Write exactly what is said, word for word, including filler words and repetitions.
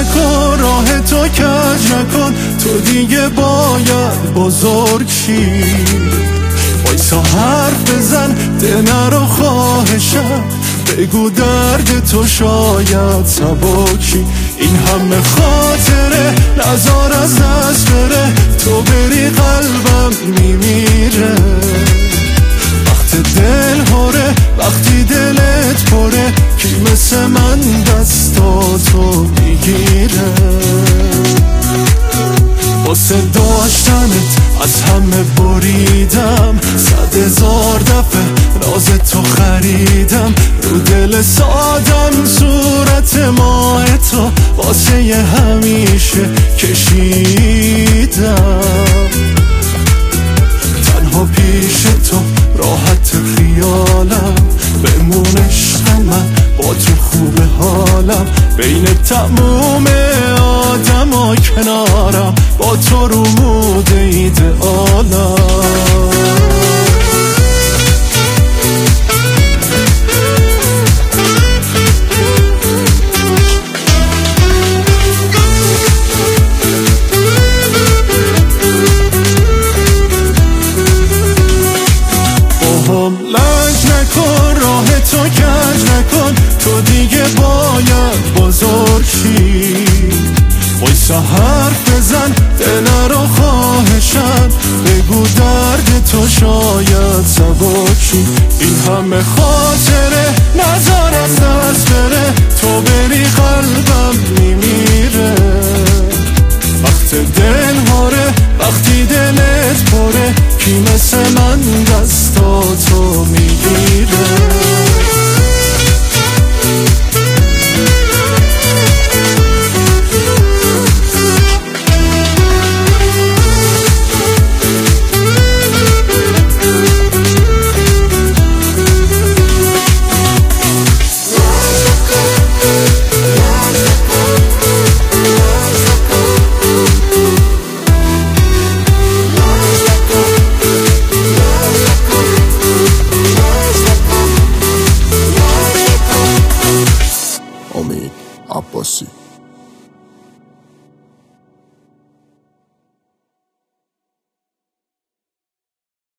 نکن، راه تو کج نکن، تو دیگه باید بزرگ شی. وایسا حرف بزن، ده نرو خواهشم، بگو درد تو شاید سبکی. این همه خاطره نزار از دست بره، تو بری قلبم میمیره. وقت دل هره، وقتی دلت پره، کی مثل من دستاتو میگیره. واسه داشتنت از همه بریدم، صد هزار دفعه راز تو خریدم. رو دل سادم صورت ماه تو واسه ی همیشه کشیدم. تنها پیش تو راحت خیالم، بمون عشق من با تو خوب حالم. بین تموم آدم ها کنارم، با تو رو مود ایدئالم. لج نکن، راه تو کج نکن، تو دیگه باید بزرگ شی. وایسا حرف بزن، ده نرو خواهشم، بگو درد تو شاید سبکی. این همه